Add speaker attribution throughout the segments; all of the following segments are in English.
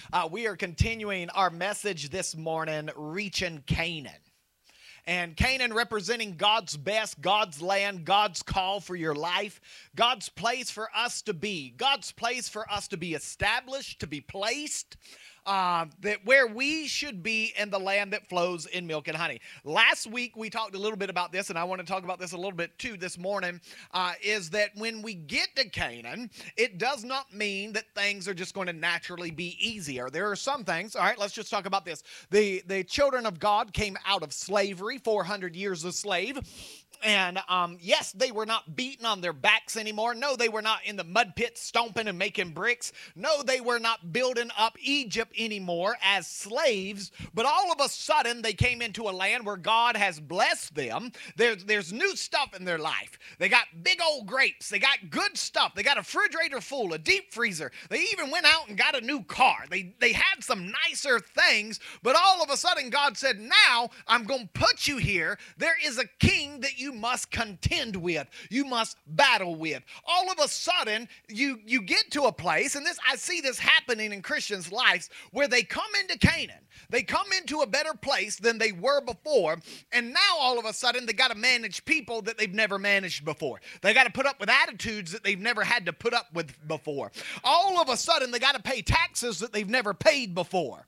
Speaker 1: We are continuing our message this morning, Reaching Canaan. And Canaan representing God's best, God's land, God's call for your life, God's place for us to be, God's place for us to be established, to be placed, that where we should be in the land that flows in milk and honey. Last week we talked a little bit about this, and I want to talk about this a little bit too this morning, is that when we get to Canaan, it does not mean that things are just going to naturally be easier. There are some things, all right, let's just talk about this. The children of God came out of slavery, 400 years a slave. And yes, they were not beaten on their backs anymore. No, they were not in the mud pit stomping and making bricks. No, they were not building up Egypt anymore as slaves. But all of a sudden, they came into a land where God has blessed them. There's new stuff in their life. They got big old grapes. They got good stuff. They got a refrigerator full, a deep freezer. They even went out and got a new car. They had some nicer things. But all of a sudden, God said, now I'm going to put you here. There is a king that you must contend with. You must battle with. All of a sudden, you get to a place, and I see this happening in Christians' lives, where they come into Canaan. They come into a better place than they were before, and now all of a sudden they got to manage people that they've never managed before. They got to put up with attitudes that they've never had to put up with before. All of a sudden they got to pay taxes that they've never paid before.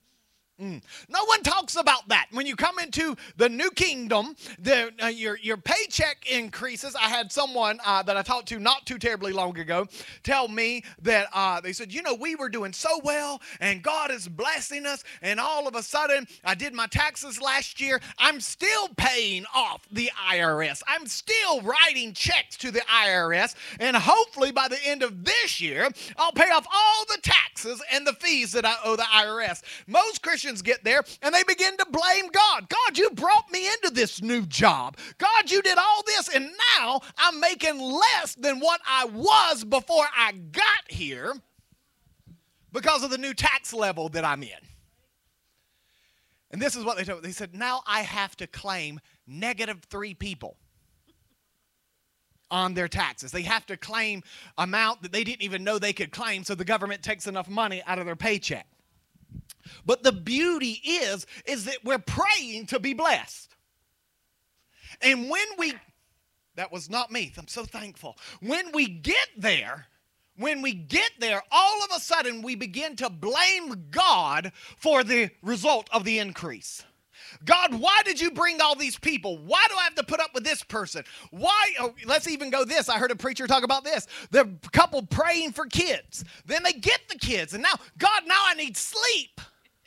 Speaker 1: No one talks about that. When you come into the new kingdom, your paycheck increases. I had someone that I talked to not too terribly long ago tell me that they said, we were doing so well and God is blessing us, and all of a sudden I did my taxes last year. I'm still paying off the IRS. I'm still writing checks to the IRS, and hopefully by the end of this year I'll pay off all the taxes and the fees that I owe the IRS. Most Christians get there and they begin to blame God. God, you brought me into this new job. God, you did all this, and now I'm making less than what I was before I got here because of the new tax level that I'm in. And this is what they told me. They said, now I have to claim -3 people on their taxes. They have to claim amount that they didn't even know they could claim, so the government takes enough money out of their paycheck. But the beauty is that we're praying to be blessed. And that was not me. I'm so thankful. When we get there, all of a sudden we begin to blame God for the result of the increase. God, why did you bring all these people? Why do I have to put up with this person? Why? Oh, let's even go this. I heard a preacher talk about this. The couple praying for kids. Then they get the kids. And now, God, now I need sleep.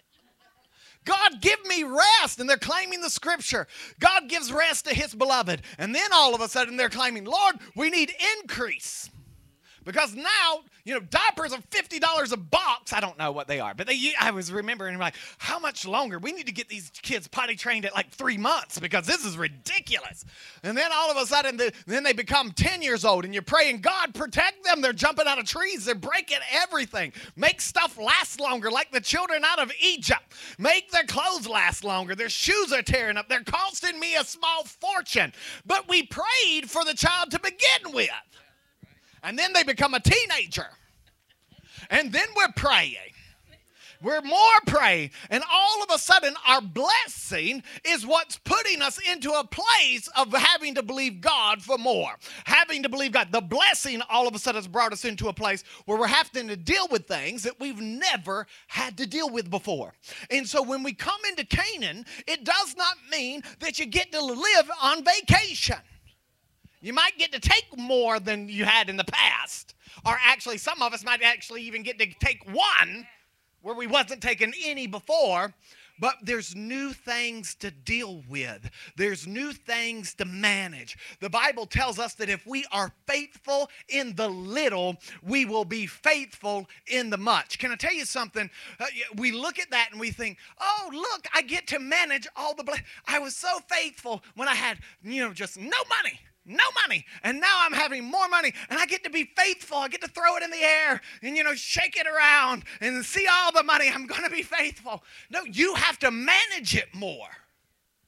Speaker 1: God, give me rest. And they're claiming the scripture. God gives rest to his beloved. And then all of a sudden they're claiming, Lord, we need increase. Because now, diapers are $50 a box. I don't know what they are, but I was remembering, like, how much longer? We need to get these kids potty trained at like 3 months because this is ridiculous. And then all of a sudden, then they become 10 years old, and you're praying, God, protect them. They're jumping out of trees. They're breaking everything. Make stuff last longer, like the children out of Egypt. Make their clothes last longer. Their shoes are tearing up. They're costing me a small fortune. But we prayed for the child to begin with. And then they become a teenager. And then we're praying. We're more praying. And all of a sudden, our blessing is what's putting us into a place of having to believe God for more. Having to believe God. The blessing all of a sudden has brought us into a place where we're having to deal with things that we've never had to deal with before. And so when we come into Canaan, it does not mean that you get to live on vacation. You might get to take more than you had in the past. Or actually, some of us might actually even get to take one where we wasn't taking any before. But there's new things to deal with. There's new things to manage. The Bible tells us that if we are faithful in the little, we will be faithful in the much. Can I tell you something? We look at that and we think, oh, look, I get to manage all the blessings. I was so faithful when I had, just no money. No money. And now I'm having more money, and I get to be faithful. I get to throw it in the air and, shake it around and see all the money. I'm going to be faithful. No, you have to manage it more.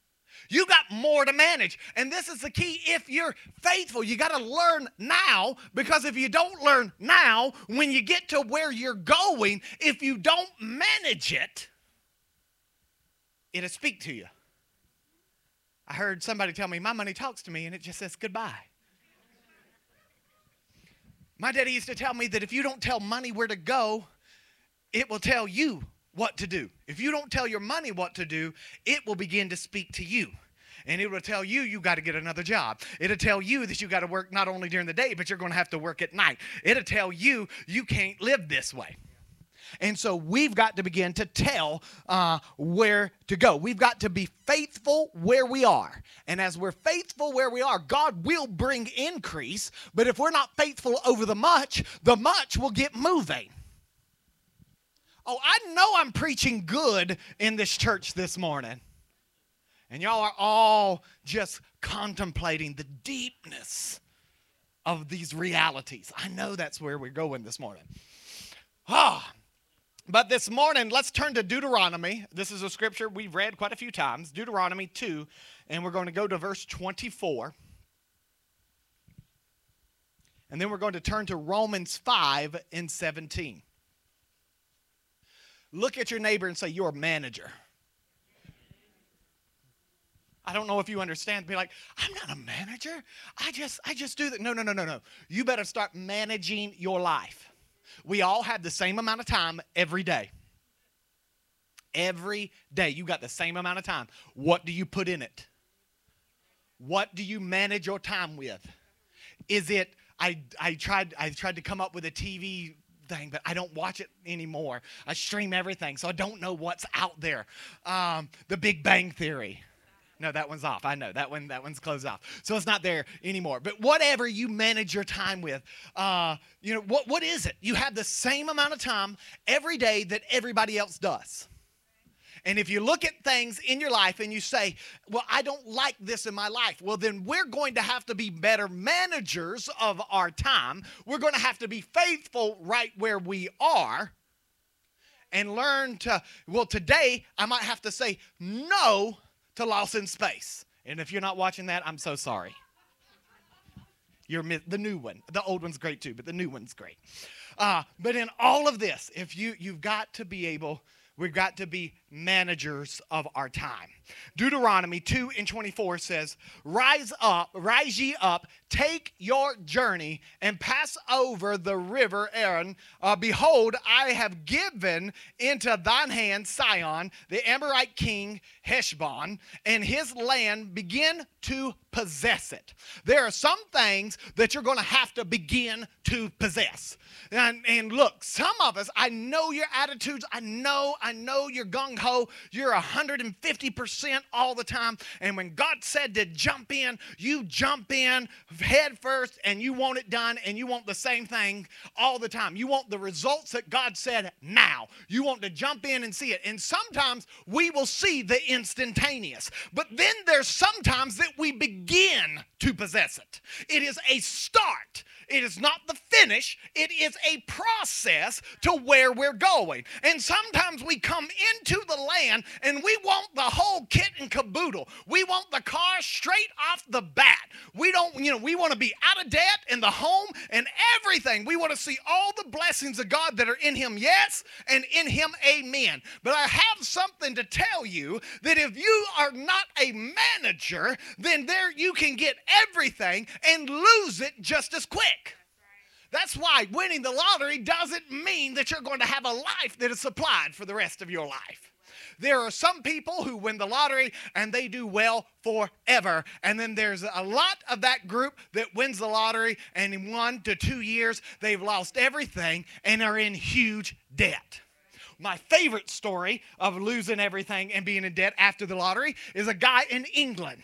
Speaker 1: You got more to manage. And this is the key. If you're faithful, you got to learn now, because if you don't learn now, when you get to where you're going, if you don't manage it, it'll speak to you. I heard somebody tell me, my money talks to me and it just says goodbye. My daddy used to tell me that if you don't tell money where to go, it will tell you what to do. If you don't tell your money what to do, it will begin to speak to you. And it will tell you, you got to get another job. It'll tell you that you got to work not only during the day, but you're going to have to work at night. It'll tell you, you can't live this way. And so we've got to begin to tell where to go. We've got to be faithful where we are. And as we're faithful where we are, God will bring increase. But if we're not faithful over the much will get moving. Oh, I know I'm preaching good in this church this morning. And y'all are all just contemplating the deepness of these realities. I know that's where we're going this morning. But this morning, let's turn to Deuteronomy. This is a scripture we've read quite a few times. Deuteronomy 2, and we're going to go to verse 24. And then we're going to turn to Romans 5 and 17. Look at your neighbor and say, you're a manager. I don't know if you understand. Be like, I'm not a manager. I just do that. No. You better start managing your life. We all have the same amount of time every day. Every day you got the same amount of time. What do you put in it? What do you manage your time with? Is it, I tried to come up with a TV thing, but I don't watch it anymore. I stream everything, so I don't know what's out there. The Big Bang Theory. No, that one's off. I know that one's closed off. So it's not there anymore. But whatever you manage your time with, what is it? You have the same amount of time every day that everybody else does. And if you look at things in your life and you say, well, I don't like this in my life, well, then we're going to have to be better managers of our time. We're going to have to be faithful right where we are and learn to, well, today I might have to say no to Lost in Space. And if you're not watching that, I'm so sorry. You're the new one. The old one's great too, but the new one's great. But in all of this, if you've got to be able, we've got to be managers of our time. Deuteronomy 2 and 24 says, rise ye up, take your journey, and pass over the river Aaron. Behold, I have given into thine hand Sihon, the Amorite king Heshbon, and his land. Begin to possess it. There are some things that you're going to have to begin to possess. And look, some of us, I know your attitudes. I know you're gung-ho. You're 150% all the time. And when God said to jump in, you jump in head first, and you want it done, and you want the same thing all the time. You want the results that God said now. You want to jump in and see it. And sometimes we will see the instantaneous. But then there's sometimes that we begin to possess it. It is a start. It is not the finish. It is a process to where we're going. And sometimes we come into the land and we want the whole kit and caboodle. We want the car straight off the bat. We want to be out of debt in the home and everything. We want to see all the blessings of God that are in Him, yes, and in Him, amen. But I have something to tell you, that if you are not a manager, then there you can get everything and lose it just as quick. That's why winning the lottery doesn't mean that you're going to have a life that is supplied for the rest of your life. There are some people who win the lottery and they do well forever. And then there's a lot of that group that wins the lottery, and in 1 to 2 years, they've lost everything and are in huge debt. My favorite story of losing everything and being in debt after the lottery is a guy in England.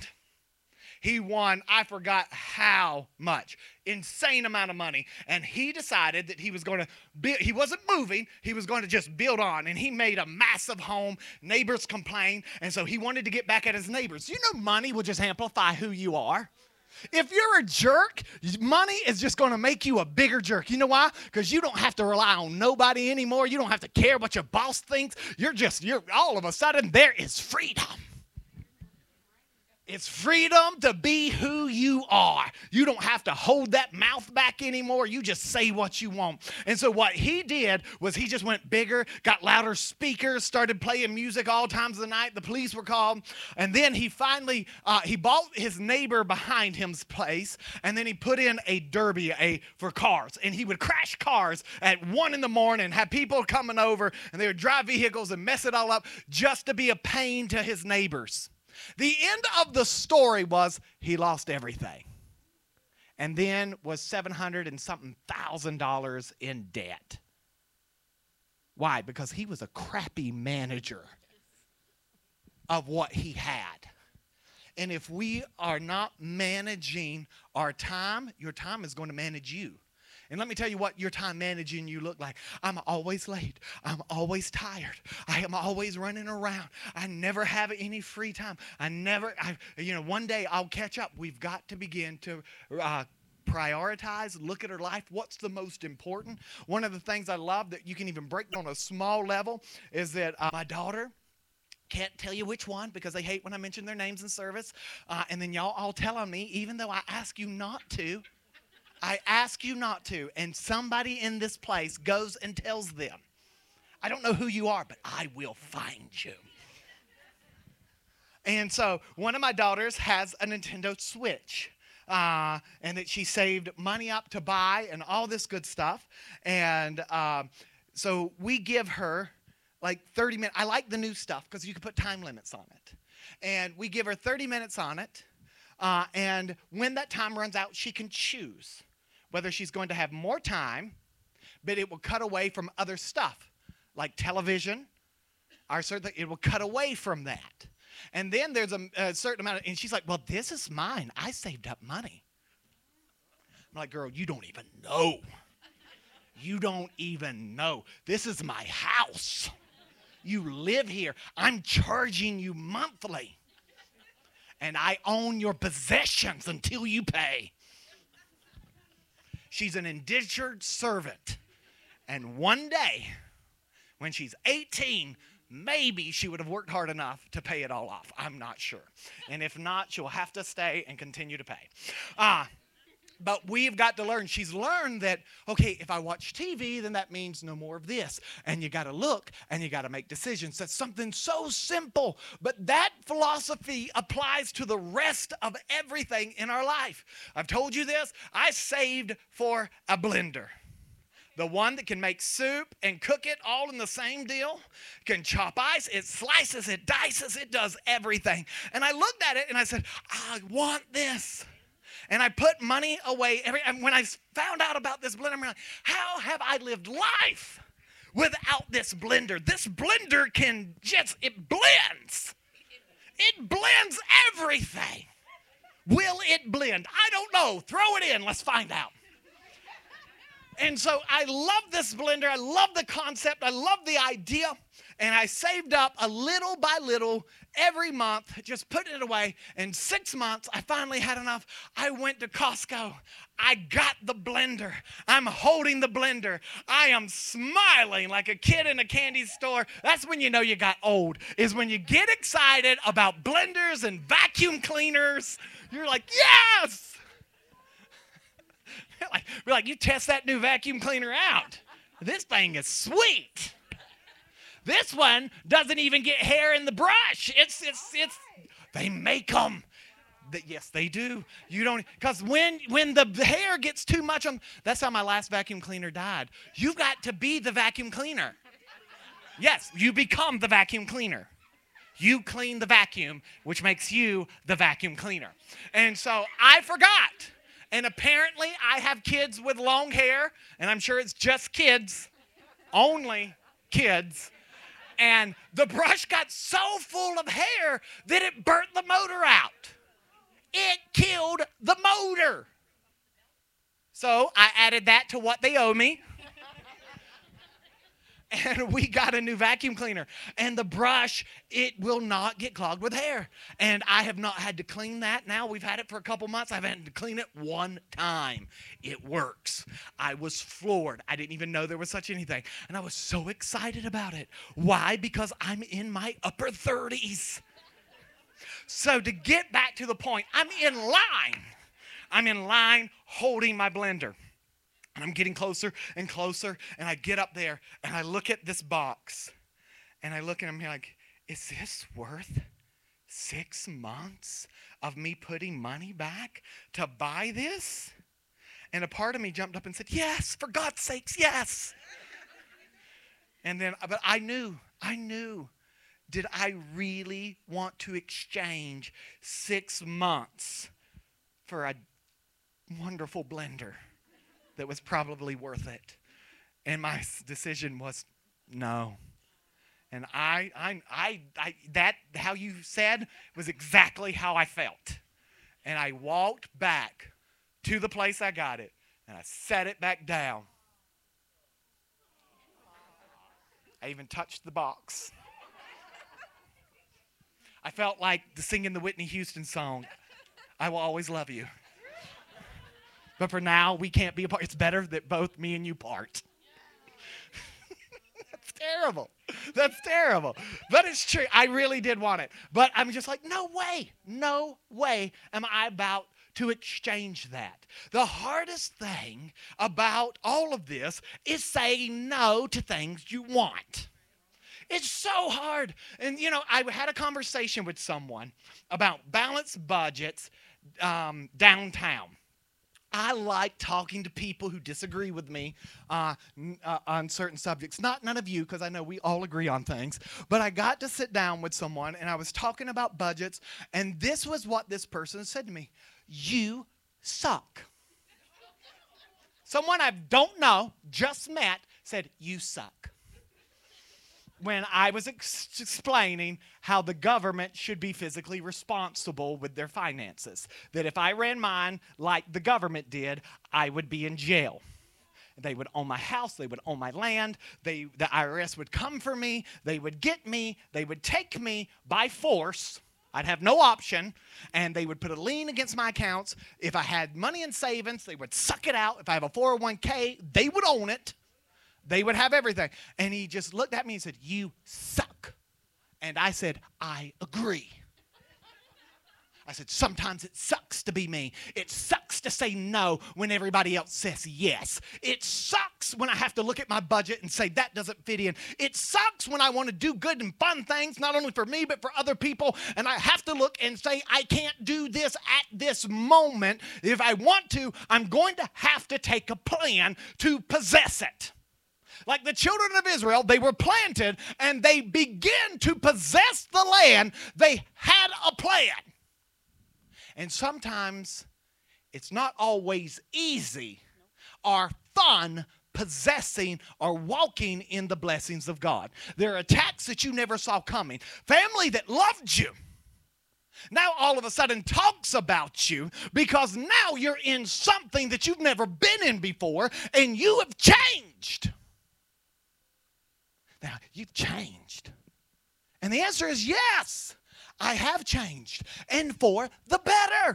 Speaker 1: He won, I forgot how much, insane amount of money. And he decided that he was going to build, he wasn't moving, he was going to just build on. And he made a massive home. Neighbors complained. And so he wanted to get back at his neighbors. You know, money will just amplify who you are. If you're a jerk, money is just going to make you a bigger jerk. You know why? Because you don't have to rely on nobody anymore. You don't have to care what your boss thinks. You're all of a sudden, there is freedom. It's freedom to be who you are. You don't have to hold that mouth back anymore. You just say what you want. And so what he did was he just went bigger, got louder speakers, started playing music all times of the night. The police were called. And then he finally, he bought his neighbor behind him's place, and then he put in a derby for cars. And he would crash cars at 1 a.m, have people coming over, and they would drive vehicles and mess it all up just to be a pain to his neighbors. The end of the story was he lost everything, and then was $700 and something thousand in debt. Why? Because he was a crappy manager of what he had. And if we are not managing our time, your time is going to manage you. And let me tell you what your time managing you look like. I'm always late. I'm always tired. I am always running around. I never have any free time. One day I'll catch up. We've got to begin to prioritize, look at our life. What's the most important? One of the things I love that you can even break down on a small level is that my daughter, can't tell you which one because they hate when I mention their names in service. And then y'all all tell on me, even though I ask you not to. I ask you not to, and somebody in this place goes and tells them, I don't know who you are, but I will find you. And so one of my daughters has a Nintendo Switch, and that she saved money up to buy and all this good stuff. And so we give her like 30 minutes. I like the new stuff because you can put time limits on it. And we give her 30 minutes on it. And when that time runs out, she can choose whether she's going to have more time, but it will cut away from other stuff like television. It will cut away from that. And then there's a certain amount and she's like, well, this is mine. I saved up money. I'm like, girl, you don't even know. You don't even know. This is my house. You live here. I'm charging you monthly. And I own your possessions until you pay. She's an indentured servant. And one day, when she's 18, maybe she would have worked hard enough to pay it all off. I'm not sure. And if not, she'll have to stay and continue to pay. But we've got to learn. She's learned that, okay, if I watch TV, then that means no more of this. And you got to look and you got to make decisions. That's something so simple. But that philosophy applies to the rest of everything in our life. I've told you this. I saved for a blender. The one that can make soup and cook it all in the same deal, can chop ice, it slices, it dices, it does everything. And I looked at it and I said, I want this. And I put money away. And when I found out about this blender, I'm like, how have I lived life without this blender? This blender it blends. It blends everything. Will it blend? I don't know. Throw it in. Let's find out. And so I love this blender. I love the concept. I love the idea. And I saved up a little by little every month, just putting it away. In 6 months, I finally had enough. I went to Costco. I got the blender. I'm holding the blender. I am smiling like a kid in a candy store. That's when you know you got old, is when you get excited about blenders and vacuum cleaners. You're like, yes! We're like, you test that new vacuum cleaner out. This thing is sweet. This one doesn't even get hair in the brush. They make them. Yes, they do. You don't, because when the hair gets too much on, that's how my last vacuum cleaner died. You've got to be the vacuum cleaner. Yes, you become the vacuum cleaner. You clean the vacuum, which makes you the vacuum cleaner. And so I forgot. And apparently I have kids with long hair, and I'm sure it's just kids, only kids. And the brush got so full of hair that it burnt the motor out. It killed the motor. So I added that to what they owe me. And we got a new vacuum cleaner. And the brush, it will not get clogged with hair. And I have not had to clean that. Now we've had it for a couple months. I've had to clean it one time. It works. I was floored. I didn't even know there was such anything. And I was so excited about it. Why? Because I'm in my upper 30s. So to get back to the point, I'm in line. I'm in line holding my blender. And I'm getting closer and closer, and I get up there, and I look at this box, and I look at him like, is this worth 6 months of me putting money back to buy this? And a part of me jumped up and said, yes, for God's sakes, yes. And then, but I knew, did I really want to exchange 6 months for a wonderful blender that was probably worth it? And my decision was no. And that how you said was exactly how I felt. And I walked back to the place I got it, and I set it back down. I even touched the box. I felt like singing the Whitney Houston song, I Will Always Love You. But for now, we can't be apart. It's better that both me and you part. That's terrible. That's terrible. But it's true. I really did want it. But I'm just like, no way am I about to exchange that. The hardest thing about all of this is saying no to things you want. It's so hard. And, I had a conversation with someone about balanced budgets downtown. I like talking to people who disagree with me on certain subjects. None of you, because I know we all agree on things. But I got to sit down with someone, and I was talking about budgets, and this was what this person said to me. You suck. Someone I don't know, just met, said, you suck. When I was explaining how the government should be physically responsible with their finances. That if I ran mine like the government did, I would be in jail. They would own my house. They would own my land. The IRS would come for me. They would get me. They would take me by force. I'd have no option, and they would put a lien against my accounts. If I had money in savings, they would suck it out. If I have a 401k, they would own it. They would have everything. And he just looked at me and said, you suck. And I said, I agree. I said, sometimes it sucks to be me. It sucks to say no when everybody else says yes. It sucks when I have to look at my budget and say that doesn't fit in. It sucks when I want to do good and fun things, not only for me, but for other people. And I have to look and say, I can't do this at this moment. If I want to, I'm going to have to take a plan to possess it. Like the children of Israel, they were planted and they began to possess the land. They had a plan. And sometimes it's not always easy or fun possessing or walking in the blessings of God. There are attacks that you never saw coming. Family that loved you now all of a sudden talks about you because now you're in something that you've never been in before and you have changed. Now, you've changed. And the answer is yes, I have changed. And for the better.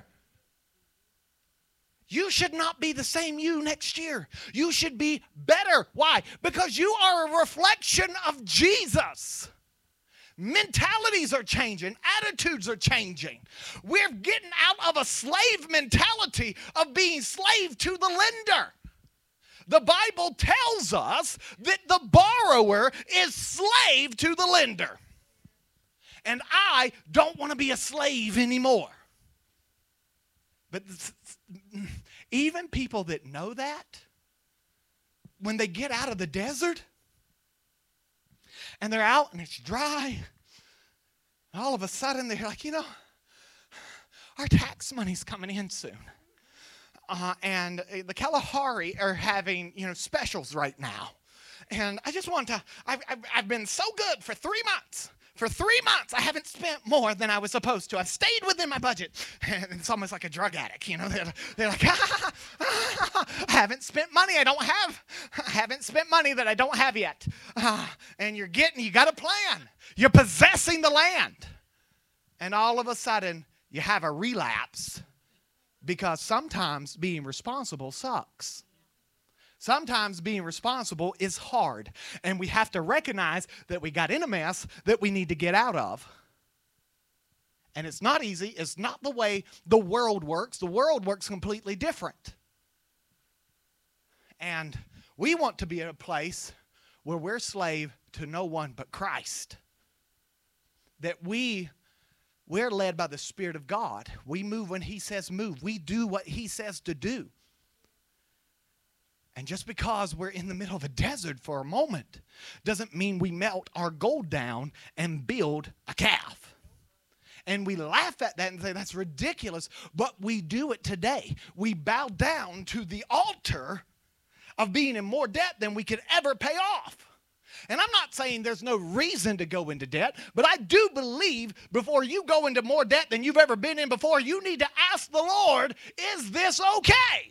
Speaker 1: You should not be the same you next year. You should be better. Why? Because you are a reflection of Jesus. Mentalities are changing. Attitudes are changing. We're getting out of a slave mentality of being slave to the lender. The Bible tells us that the borrower is slave to the lender. And I don't want to be a slave anymore. But even people that know that, when they get out of the desert and they're out and it's dry, all of a sudden they're like, our tax money's coming in soon. And the Kalahari are having, specials right now. And I just want to, I've been so good for 3 months. For 3 months, I haven't spent more than I was supposed to. I've stayed within my budget. And it's almost like a drug addict, They're like, I haven't spent money I haven't spent money that I don't have yet. And you got a plan. You're possessing the land. And all of a sudden, you have a relapse. Because sometimes being responsible sucks. Sometimes being responsible is hard. And we have to recognize that we got in a mess that we need to get out of. And it's not easy. It's not the way the world works. The world works completely different. And we want to be at a place where we're slave to no one but Christ. That we're led by the Spirit of God. We move when He says move. We do what He says to do. And just because we're in the middle of a desert for a moment doesn't mean we melt our gold down and build a calf. And we laugh at that and say, that's ridiculous. But we do it today. We bow down to the altar of being in more debt than we could ever pay off. And I'm not saying there's no reason to go into debt, but I do believe before you go into more debt than you've ever been in before, you need to ask the Lord, is this okay?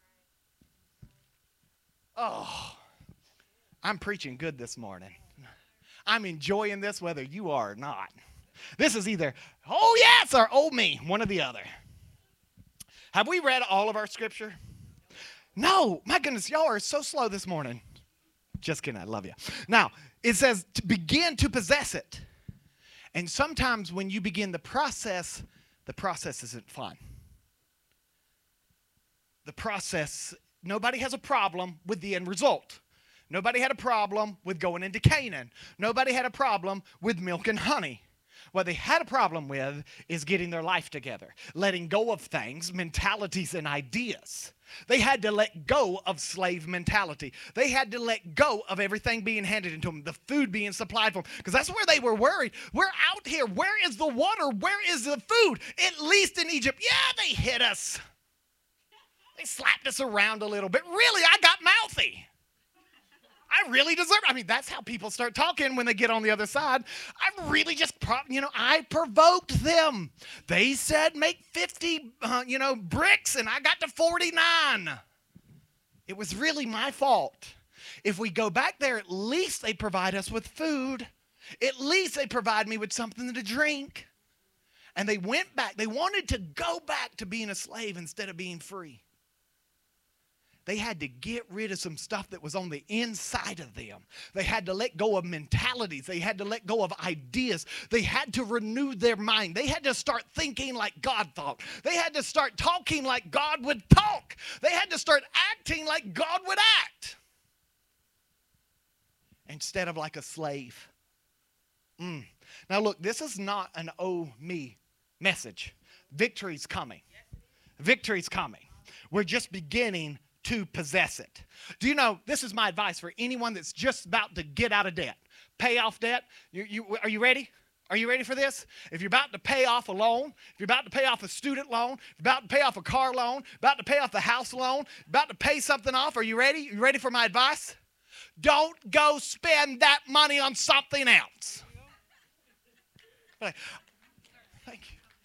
Speaker 1: Oh, I'm preaching good this morning. I'm enjoying this whether you are or not. This is either, oh yes, or oh me, one or the other. Have we read all of our scripture? No, my goodness, y'all are so slow this morning. Just kidding, I love you. Now, it says to begin to possess it. And sometimes when you begin the process isn't fun. The process, nobody has a problem with the end result. Nobody had a problem with going into Canaan. Nobody had a problem with milk and honey. What they had a problem with is getting their life together, letting go of things, mentalities, and ideas. They had to let go of slave mentality. They had to let go of everything being handed into them, the food being supplied for them, because that's where they were worried. We're out here. Where is the water? Where is the food? At least in Egypt, yeah, they hit us. They slapped us around a little bit. Really, I got mouthy. I really deserve it. I mean, that's how people start talking when they get on the other side. I really just, I provoked them. They said make 50, bricks, and I got to 49. It was really my fault. If we go back there, at least they provide us with food. At least they provide me with something to drink. And they went back. They wanted to go back to being a slave instead of being free. They had to get rid of some stuff that was on the inside of them. They had to let go of mentalities. They had to let go of ideas. They had to renew their mind. They had to start thinking like God thought. They had to start talking like God would talk. They had to start acting like God would act. Instead of like a slave. Now look, this is not an oh me message. Victory's coming. Victory's coming. We're just beginning to possess it. Do you know, this is my advice for anyone that's just about to get out of debt. Pay off debt. Are you ready? Are you ready for this? If you're about to pay off a loan, if you're about to pay off a student loan, if you're about to pay off a car loan, about to pay off the house loan, about to pay something off, are you ready? You ready for my advice? Don't go spend that money on something else. Thank you.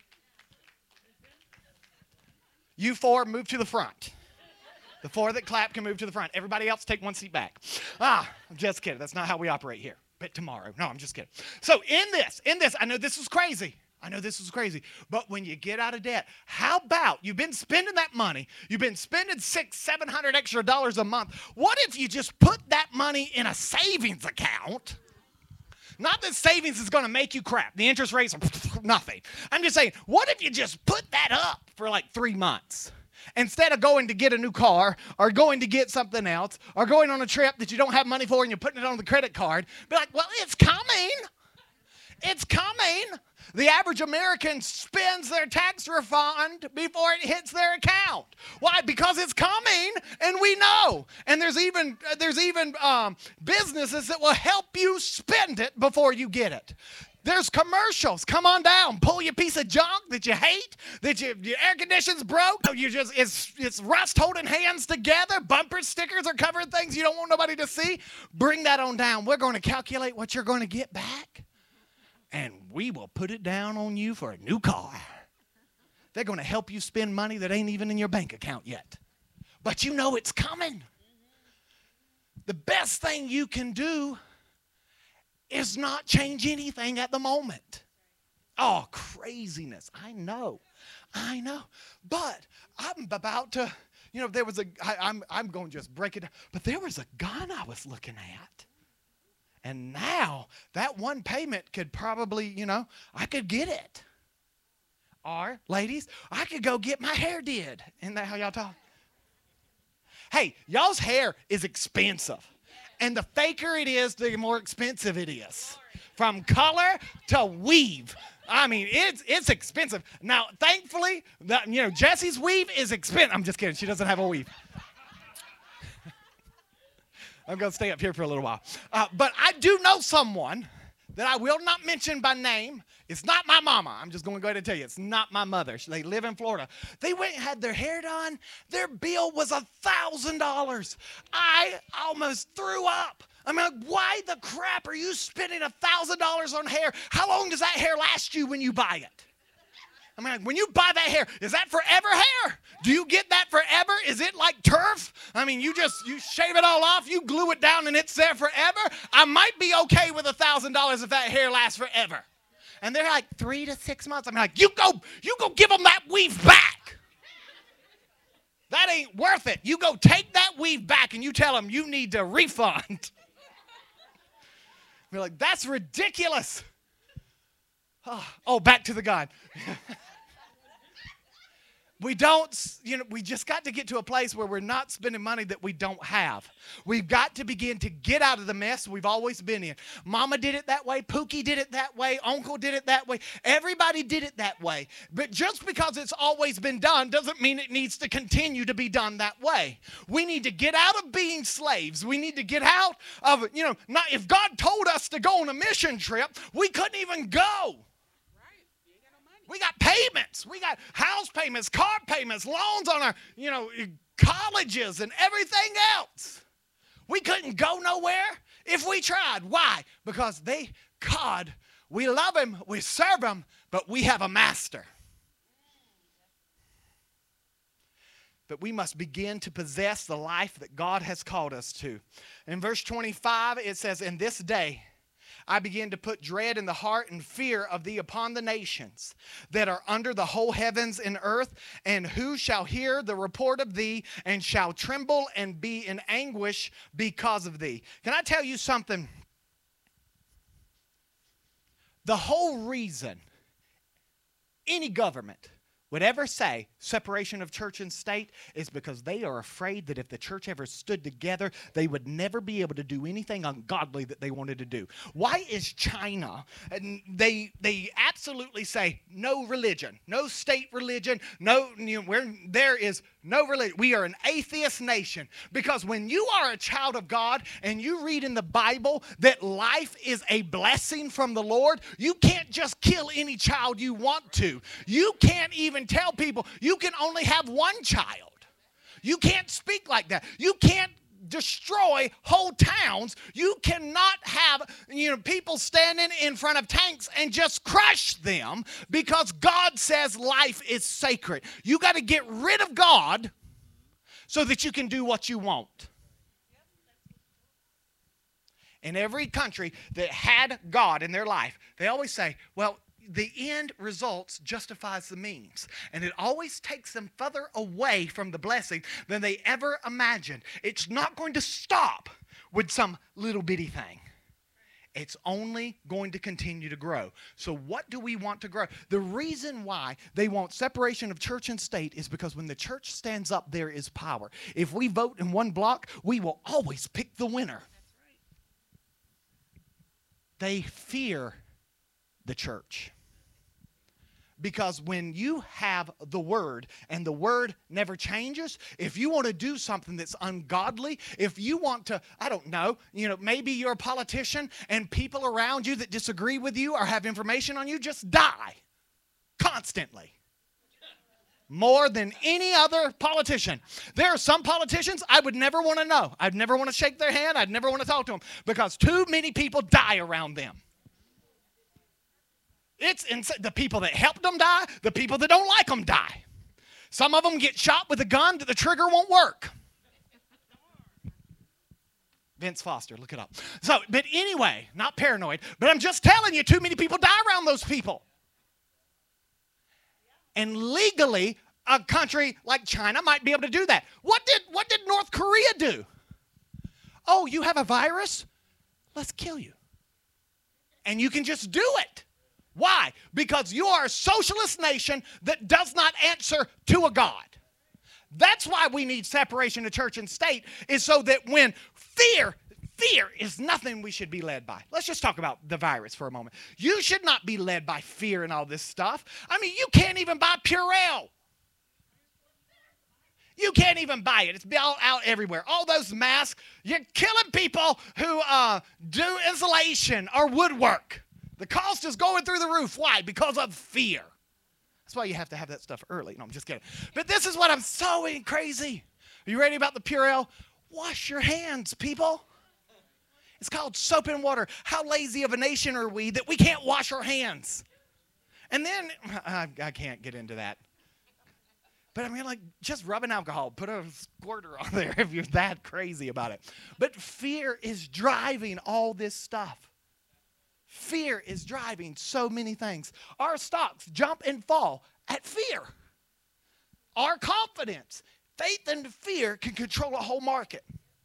Speaker 1: You four, move to the front. The four that clap can move to the front. Everybody else take one seat back. I'm just kidding. That's not how we operate here. But tomorrow. No, I'm just kidding. So in this, I know this is crazy. But when you get out of debt, how about you've been spending that money? You've been spending $600-700 extra a month. What if you just put that money in a savings account? Not that savings is going to make you crap. The interest rates are nothing. I'm just saying, what if you just put that up for like 3 months? Instead of going to get a new car or going to get something else or going on a trip that you don't have money for and you're putting it on the credit card, be like, well, it's coming. It's coming. The average American spends their tax refund before it hits their account. Why? Because it's coming, and we know. And there's even businesses that will help you spend it before you get it. There's commercials. Come on down. Pull your piece of junk that you hate, that your air conditioning's broke. It's rust holding hands together. Bumper stickers are covering things you don't want nobody to see. Bring that on down. We're going to calculate what you're going to get back, and we will put it down on you for a new car. They're going to help you spend money that ain't even in your bank account yet. But you know it's coming. The best thing you can do is not change anything at the moment. Oh, craziness. I know. But I'm about to, there was I'm going to just break it down. But there was a gun I was looking at. And now that one payment could probably, I could get it. Or, ladies, I could go get my hair did. Isn't that how y'all talk? Hey, y'all's hair is expensive. And the faker it is, the more expensive it is. From color to weave. I mean, it's expensive. Now, thankfully, Jesse's weave is expensive. I'm just kidding. She doesn't have a weave. I'm going to stay up here for a little while. But I do know someone that I will not mention by name. It's not my mama. I'm just going to go ahead and tell you. It's not my mother. They live in Florida. They went and had their hair done. Their bill was $1,000. I almost threw up. I mean, why the crap are you spending $1,000 on hair? How long does that hair last you when you buy it? I mean, when you buy that hair, is that forever hair? Do you get that forever? Is it like turf? I mean, you shave it all off, you glue it down, and it's there forever? I might be okay with $1,000 if that hair lasts forever. And they're like 3 to 6 months. I'm like, you go give them that weave back. That ain't worth it. You go take that weave back and you tell them you need a refund. We're like, that's ridiculous. Oh, back to the God. We just got to get to a place where we're not spending money that we don't have. We've got to begin to get out of the mess we've always been in. Mama did it that way. Pookie did it that way. Uncle did it that way. Everybody did it that way. But just because it's always been done doesn't mean it needs to continue to be done that way. We need to get out of being slaves. We need to get out of, not if God told us to go on a mission trip, we couldn't even go. We got payments. We got house payments, car payments, loans on our, colleges and everything else. We couldn't go nowhere if we tried. Why? Because God, we love him, we serve him, but we have a master. But we must begin to possess the life that God has called us to. In verse 25, it says, "In this day, I begin to put dread in the heart and fear of thee upon the nations that are under the whole heavens and earth, and who shall hear the report of thee and shall tremble and be in anguish because of thee." Can I tell you something? The whole reason any government would ever say separation of church and state is because they are afraid that if the church ever stood together, they would never be able to do anything ungodly that they wanted to do. Why is China, and they absolutely say no religion, no state religion, there is no religion. We are an atheist nation. Because when you are a child of God and you read in the Bible that life is a blessing from the Lord, you can't just kill any child you want to. You can't even tell people you can only have one child. You can't speak like that. You can't destroy whole towns. You cannot have people standing in front of tanks and just crush them because God says life is sacred. You got to get rid of God so that you can do what you want. In every country that had God in their life, they always say, well, the end results justifies the means. And it always takes them further away from the blessing than they ever imagined. It's not going to stop with some little bitty thing. It's only going to continue to grow. So what do we want to grow? The reason why they want separation of church and state is because when the church stands up, there is power. If we vote in one block, we will always pick the winner. They fear the church. Because when you have the word and the word never changes, if you want to do something that's ungodly, if you want to, I don't know, maybe you're a politician and people around you that disagree with you or have information on you just die constantly. More than any other politician. There are some politicians I would never want to know. I'd never want to shake their hand. I'd never want to talk to them because too many people die around them. It's the people that helped them die, the people that don't like them die. Some of them get shot with a gun that the trigger won't work. Vince Foster, look it up. But anyway, not paranoid, but I'm just telling you, too many people die around those people. And legally, a country like China might be able to do that. What did North Korea do? Oh, you have a virus? Let's kill you. And you can just do it. Why? Because you are a socialist nation that does not answer to a God. That's why we need separation of church and state, is so that when fear is nothing we should be led by. Let's just talk about the virus for a moment. You should not be led by fear and all this stuff. I mean, you can't even buy Purell. You can't even buy it. It's all out everywhere. All those masks, you're killing people who do insulation or woodwork. The cost is going through the roof. Why? Because of fear. That's why you have to have that stuff early. No, I'm just kidding. But this is what I'm so crazy. Are you ready about the Purell? Wash your hands, people. It's called soap and water. How lazy of a nation are we that we can't wash our hands? And then, I can't get into that. But I mean, like, just rubbing alcohol. Put a squirter on there if you're that crazy about it. But fear is driving all this stuff. Fear is driving so many things. Our stocks jump and fall at fear. Our confidence, faith and fear can control a whole market.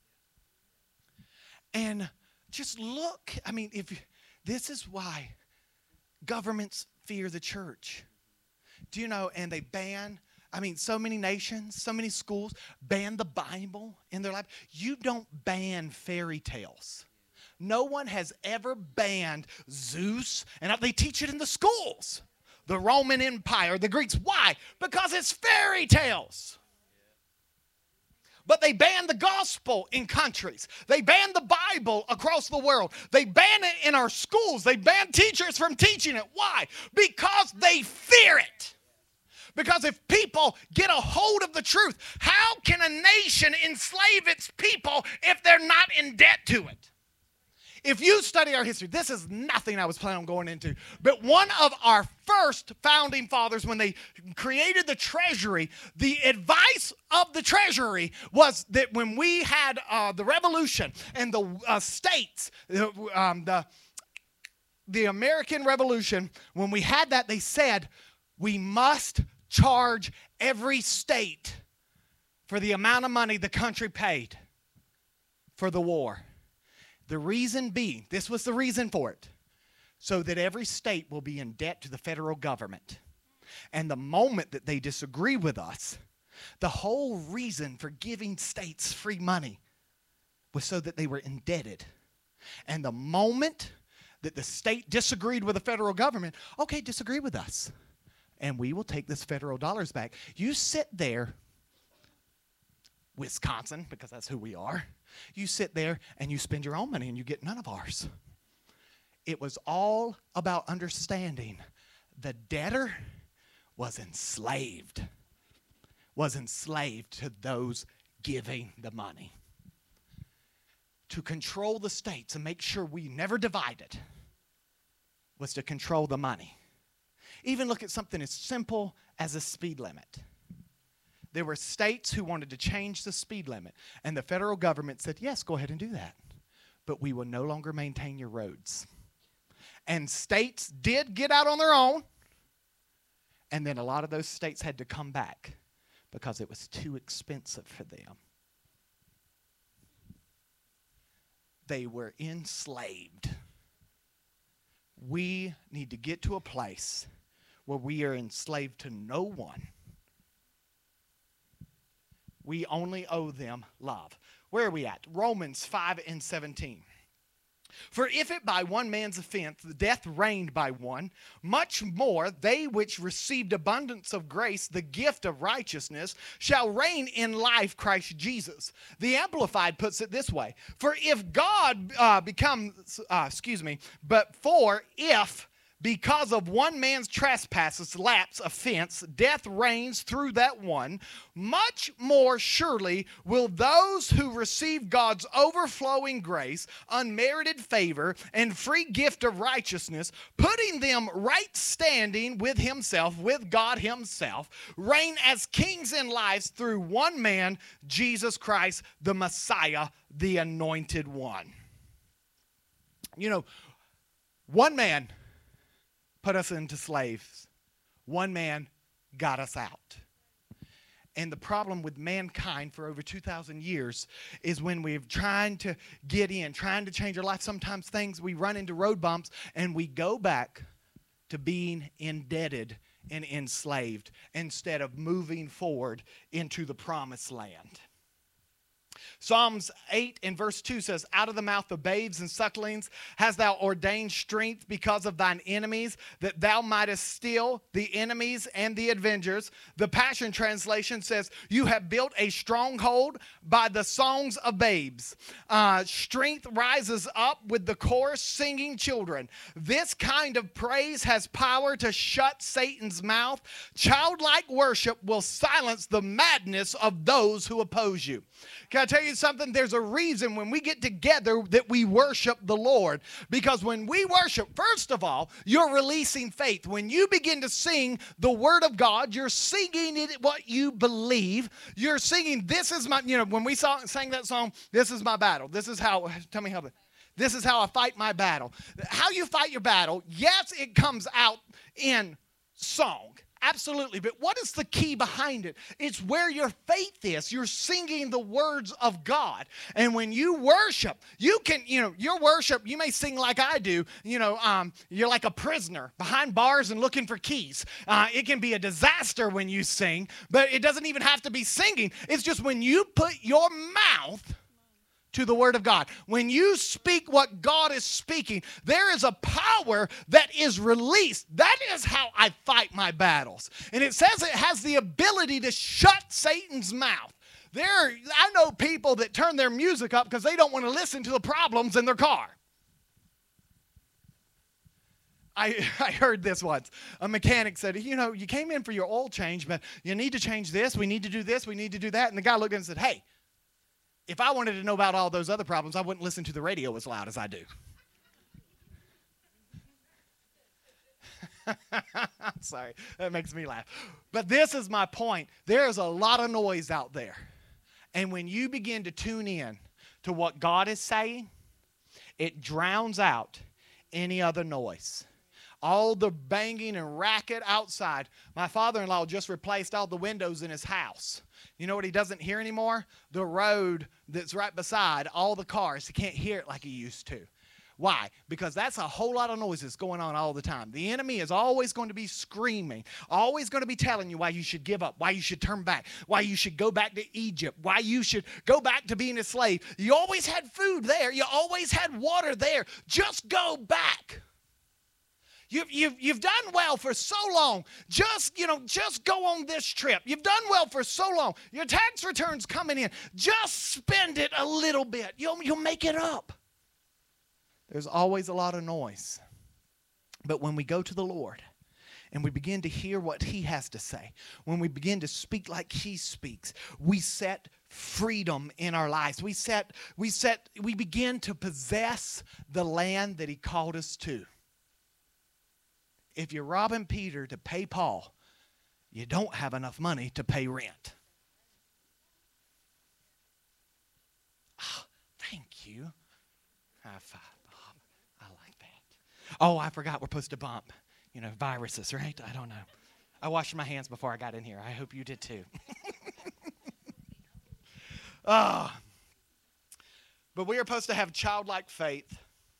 Speaker 1: And just look, I mean, this is why governments fear the church. Do you know, and they ban, so many nations, so many schools ban the Bible in their life. You don't ban fairy tales. No one has ever banned Zeus, and they teach it in the schools. The Roman Empire, the Greeks. Why? Because it's fairy tales. But they ban the gospel in countries. They ban the Bible across the world. They ban it in our schools. They ban teachers from teaching it. Why? Because they fear it. Because if people get a hold of the truth, how can a nation enslave its people if they're not in debt to it? If you study our history, this is nothing I was planning on going into, but one of our first founding fathers, when they created the Treasury, the advice of the Treasury was that when we had the Revolution and the states, the American Revolution, when we had that, they said, we must charge every state for the amount of money the country paid for the war. The reason being, this was the reason for it, so that every state will be in debt to the federal government. And the moment that they disagree with us, the whole reason for giving states free money was so that they were indebted. And the moment that the state disagreed with the federal government, okay, disagree with us, and we will take this federal dollars back. You sit there, Wisconsin, because that's who we are. You sit there and you spend your own money and you get none of ours. It was all about understanding the debtor was enslaved to those giving the money. To control the states and make sure we never divided was to control the money. Even look at something as simple as a speed limit. There were states who wanted to change the speed limit, and the federal government said, yes, go ahead and do that, but we will no longer maintain your roads. And states did get out on their own, and then a lot of those states had to come back because it was too expensive for them. They were enslaved. We need to get to a place where we are enslaved to no one. We only owe them love. Where are we at? Romans 5:17. For if it by one man's offense the death reigned by one, much more they which received abundance of grace, the gift of righteousness, shall reign in life Christ Jesus. The Amplified puts it this way. For if God if because of one man's trespasses, lapse, offense, death reigns through that one, much more surely will those who receive God's overflowing grace, unmerited favor, and free gift of righteousness, putting them right standing with himself, with God himself, reign as kings in lives through one man, Jesus Christ, the Messiah, the Anointed One. You know, one man put us into slaves. One man got us out. And the problem with mankind for over 2,000 years is when we're trying to get in, trying to change our life, sometimes we run into road bumps and we go back to being indebted and enslaved instead of moving forward into the promised land. Psalms 8 and verse 2 says, out of the mouth of babes and sucklings hast thou ordained strength because of thine enemies, that thou mightest still the enemies and the avengers. The Passion Translation says, you have built a stronghold by the songs of babes. Strength rises up with the chorus singing children. This kind of praise has power to shut Satan's mouth. Childlike worship will silence the madness of those who oppose you. Can I tell you something? There's a reason when we get together that we worship the Lord. Because when we worship, first of all, you're releasing faith. When you begin to sing the Word of God, you're singing it what you believe. You're singing, this is my, when we sang that song, this is my battle. This is how, tell me how, this is how I fight my battle. How you fight your battle, yes, it comes out in song. Absolutely, but what is the key behind it? It's where your faith is. You're singing the words of God. And when you worship, you can, your worship, you may sing like I do, you're like a prisoner behind bars and looking for keys. It can be a disaster when you sing, but it doesn't even have to be singing. It's just when you put your mouth to the Word of God. When you speak what God is speaking, there is a power that is released. That is how I fight my battles. And it says it has the ability to shut Satan's mouth. I know people that turn their music up because they don't want to listen to the problems in their car. I heard this once. A mechanic said, you came in for your oil change, but you need to change this. We need to do this. We need to do that. And the guy looked at him and said, hey, if I wanted to know about all those other problems, I wouldn't listen to the radio as loud as I do. Sorry, that makes me laugh. But this is my point. There is a lot of noise out there. And when you begin to tune in to what God is saying, it drowns out any other noise. All the banging and racket outside. My father-in-law just replaced all the windows in his house. You know what he doesn't hear anymore? The road that's right beside all the cars. He can't hear it like he used to. Why? Because that's a whole lot of noises going on all the time. The enemy is always going to be screaming, always going to be telling you why you should give up, why you should turn back, why you should go back to Egypt, why you should go back to being a slave. You always had food there. You always had water there. Just go back. You've done well for so long. Just go on this trip. You've done well for so long. Your tax return's coming in. Just spend it a little bit. You'll make it up. There's always a lot of noise. But when we go to the Lord and we begin to hear what He has to say, when we begin to speak like He speaks, we set freedom in our lives. We begin to possess the land that He called us to. If you're robbing Peter to pay Paul, you don't have enough money to pay rent. Oh, thank you. High five, Bob. I like that. Oh, I forgot we're supposed to bump, viruses, right? I don't know. I washed my hands before I got in here. I hope you did too. But we are supposed to have childlike faith.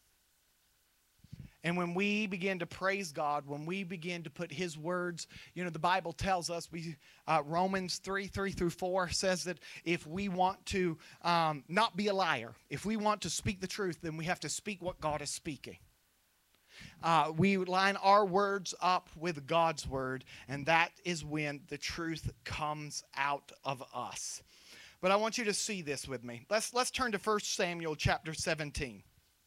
Speaker 1: And when we begin to praise God, when we begin to put His words, the Bible tells us, Romans 3:3-4 says that if we want to not be a liar, if we want to speak the truth, then we have to speak what God is speaking. We line our words up with God's word, and that is when the truth comes out of us. But I want you to see this with me. Let's turn to 1 Samuel chapter 17.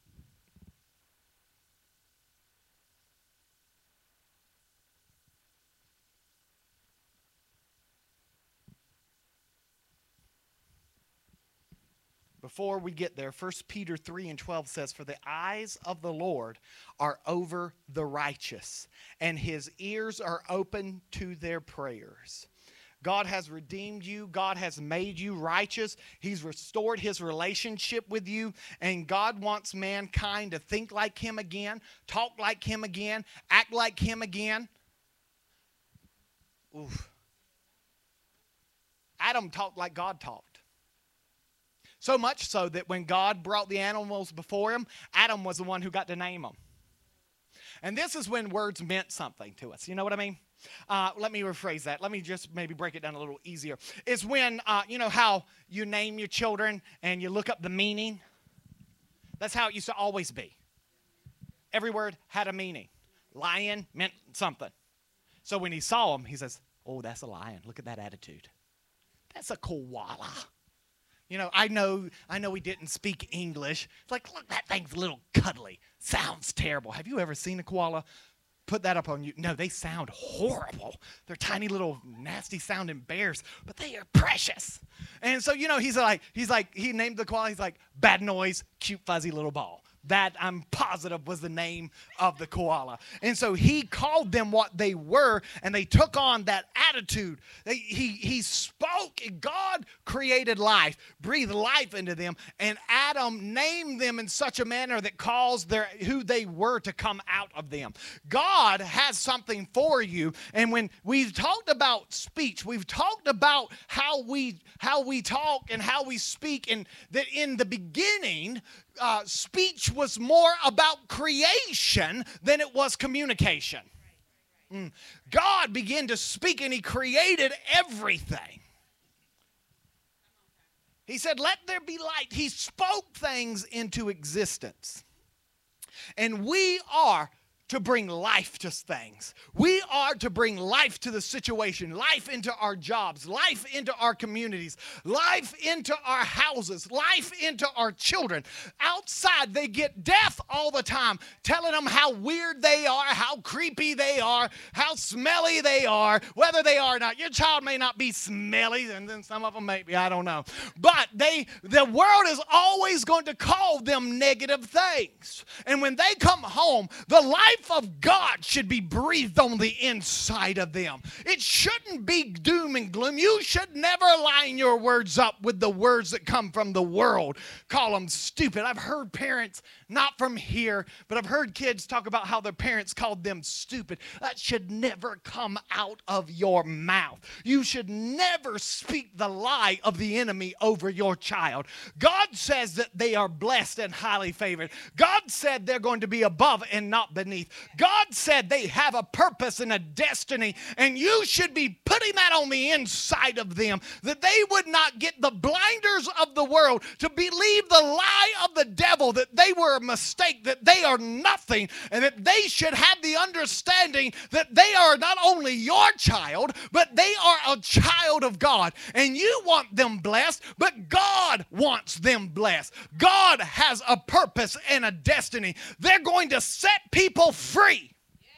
Speaker 1: Before we get there, 1 Peter 3:12 says, for the eyes of the Lord are over the righteous, and His ears are open to their prayers. God has redeemed you. God has made you righteous. He's restored His relationship with you, and God wants mankind to think like Him again, talk like Him again, act like Him again. Oof. Adam talked like God talked. So much so that when God brought the animals before him, Adam was the one who got to name them. And this is when words meant something to us. You know what I mean? Let me rephrase that. Let me just maybe break it down a little easier. It's when, you know how you name your children and you look up the meaning? That's how it used to always be. Every word had a meaning. Lion meant something. So when he saw him, he says, oh, that's a lion. Look at that attitude. That's a koala. You know, I know we didn't speak English. It's like, look, that thing's a little cuddly. Sounds terrible. Have you ever seen a koala? Put that up on you. No, they sound horrible. They're tiny little nasty sounding bears, but they are precious. And so, you know, he named the koala, he's like, bad noise, cute fuzzy little ball. That, I'm positive, was the name of the koala. And so he called them what they were, and they took on that attitude. He spoke, and God created life, breathed life into them, and Adam named them in such a manner that caused who they were to come out of them. God has something for you, and when we've talked about speech, we've talked about how we talk and how we speak, and that in the beginning, speech was more about creation than it was communication. God began to speak and he created everything. He said, let there be light. He spoke things into existence. And we are to bring life to things. We are to bring life to the situation, life into our jobs, life into our communities, life into our houses, life into our children. Outside, they get death all the time, telling them how weird they are, how creepy they are, how smelly they are, whether they are or not. Your child may not be smelly, and then some of them may be, I don't know. But the world is always going to call them negative things. And when they come home, the life of God should be breathed on the inside of them. It shouldn't be doom and gloom. You should never line your words up with the words that come from the world. Call them stupid. I've heard parents, not from here, but I've heard kids talk about how their parents called them stupid. That should never come out of your mouth. You should never speak the lie of the enemy over your child. God says that they are blessed and highly favored. God said they're going to be above and not beneath. God said they have a purpose and a destiny, and you should be putting that on the inside of them, that they would not get the blinders of the world to believe the lie of the devil, that they were a mistake, that they are nothing, and that they should have the understanding that they are not only your child, but they are a child of God, and you want them blessed, but God wants them blessed. God has a purpose and a destiny. They're going to set people free.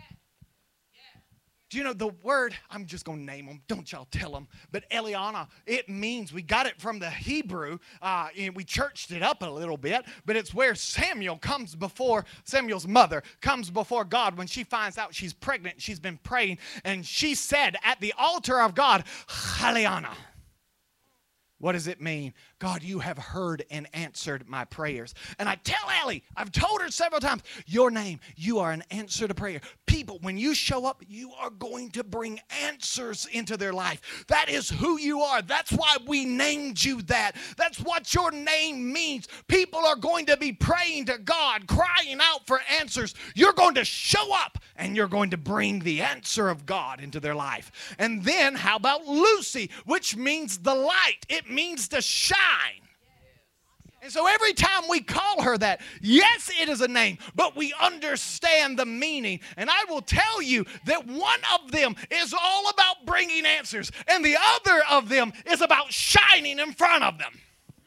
Speaker 1: Do you know the word, I'm just going to name them, don't y'all tell them, but Eliana, it means, we got it from the Hebrew, and we churched it up a little bit, but it's where Samuel's mother comes before God when she finds out she's pregnant, she's been praying, and she said at the altar of God, Eliana. What does it mean? God, you have heard and answered my prayers. And I tell Ellie, I've told her several times, your name, you are an answer to prayer. People, when you show up, you are going to bring answers into their life. That is who you are. That's why we named you that. That's what your name means. People are going to be praying to God, crying out for answers. You're going to show up and you're going to bring the answer of God into their life. And then how about Lucy, which means the light. It means to shine. And so every time we call her that, yes, it is a name, but we understand the meaning. And I will tell you that one of them is all about bringing answers, and the other of them is about shining in front of them.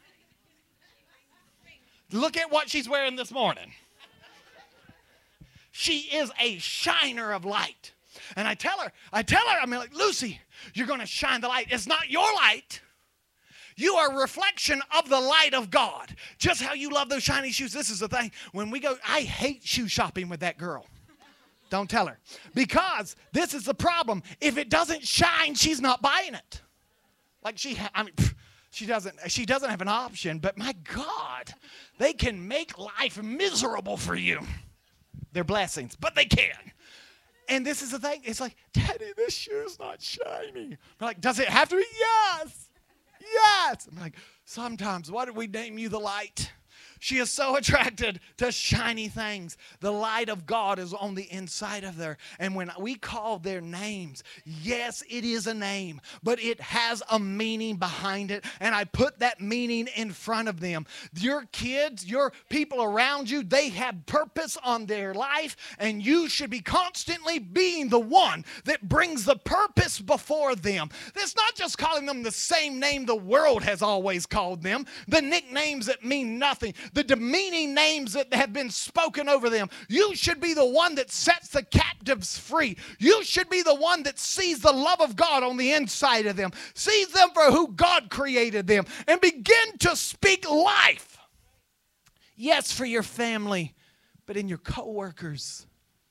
Speaker 1: Look at what she's wearing this morning. She is a shiner of light. And I tell her, I'm like, Lucy, you're going to shine the light. It's not your light. You are a reflection of the light of God. Just how you love those shiny shoes. This is the thing. When we go, I hate shoe shopping with that girl. Don't tell her. Because this is the problem. If it doesn't shine, she's not buying it. Like she doesn't have an option, but my God, they can make life miserable for you. They're blessings, but they can. And this is the thing. It's like, Daddy, this shoe's not shiny. I'm like, does it have to be? Yes. Yes. I'm like, sometimes, why did we name you the light? She is so attracted to shiny things. The light of God is on the inside of her. And when we call their names, yes, it is a name, but it has a meaning behind it. And I put that meaning in front of them. Your kids, your people around you, they have purpose on their life, and you should be constantly being the one that brings the purpose before them. It's not just calling them the same name the world has always called them, the nicknames that mean nothing, the demeaning names that have been spoken over them. You should be the one that sets the captives free. You should be the one that sees the love of God on the inside of them, sees them for who God created them, and begin to speak life. Yes, for your family, but in your coworkers,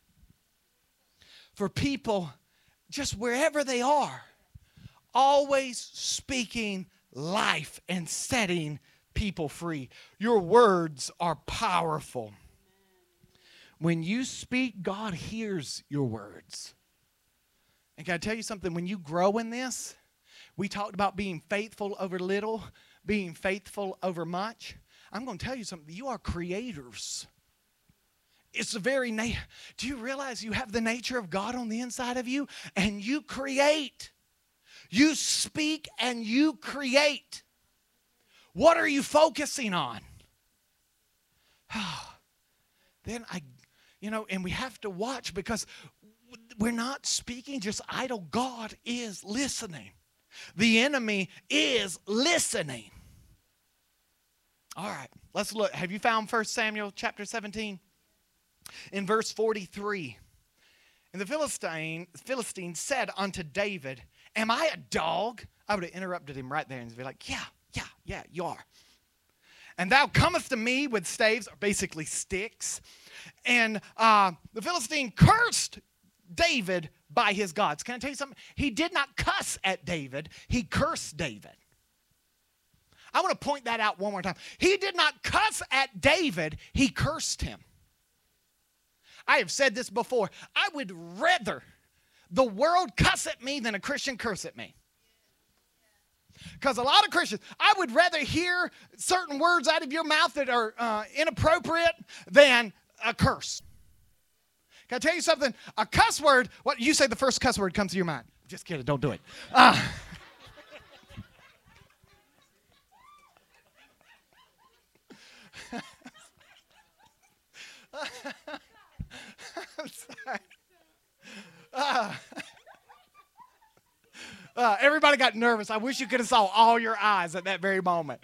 Speaker 1: for people just wherever they are, always speaking life and setting people free. Your words are powerful. When you speak, God hears your words. And can I tell you something? When you grow in this, we talked about being faithful over little, being faithful over much. I'm going to tell you something. You are creators. It's the very nature. Do you realize you have the nature of God on the inside of you? And you create. You speak and you create. What are you focusing on? Then and we have to watch, because we're not speaking just idle. God is listening. The enemy is listening. All right, let's look. Have you found 1 Samuel chapter 17? In verse 43, and the Philistine said unto David, am I a dog? I would have interrupted him right there and be like, yeah, you are. And thou comest to me with staves, or basically sticks. And the Philistine cursed David by his gods. Can I tell you something? He did not cuss at David. He cursed David. I want to point that out one more time. He did not cuss at David. He cursed him. I have said this before. I would rather the world cuss at me than a Christian curse at me. Because a lot of Christians, I would rather hear certain words out of your mouth that are inappropriate than a curse. Can I tell you something? A cuss word, what you say the first cuss word comes to your mind. Just kidding, don't do it. I'm sorry. Everybody got nervous. I wish you could have saw all your eyes at that very moment.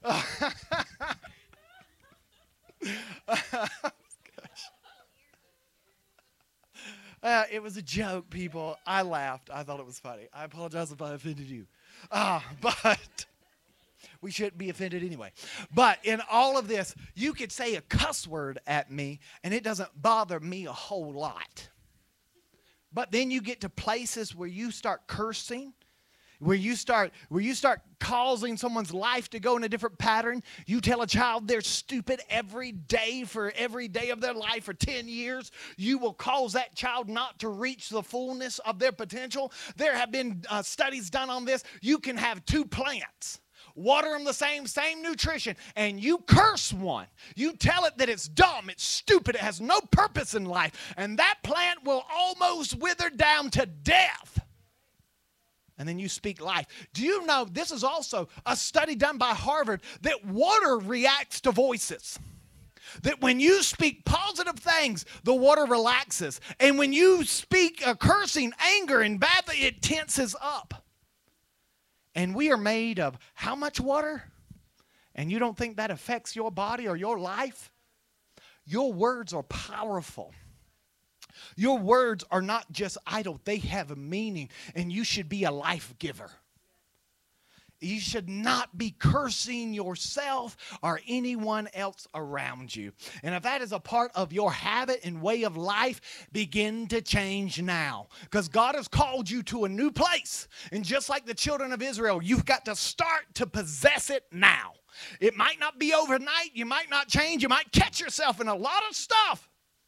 Speaker 1: It was a joke, people. I laughed. I thought it was funny. I apologize if I offended you. But we shouldn't be offended anyway. But in all of this, you could say a cuss word at me, and it doesn't bother me a whole lot. But then you get to places where you start cursing, where you start causing someone's life to go in a different pattern. You tell a child they're stupid every day of their life for 10 years. You will cause that child not to reach the fullness of their potential. There have been studies done on this. You can have two plants, water them the same nutrition, and you curse one. You tell it that it's dumb, it's stupid, it has no purpose in life, and that plant will almost wither down to death. And then you speak life. Do you know, this is also a study done by Harvard, that water reacts to voices. That when you speak positive things, the water relaxes. And when you speak cursing, anger, and bad things, it tenses up. And we are made of how much water? And you don't think that affects your body or your life? Your words are powerful. Your words are not just idle. They have a meaning, and you should be a life giver. You should not be cursing yourself or anyone else around you. And if that is a part of your habit and way of life, begin to change now. Because God has called you to a new place. And just like the children of Israel, you've got to start to possess it now. It might not be overnight. You might not change. You might catch yourself in a lot of stuff.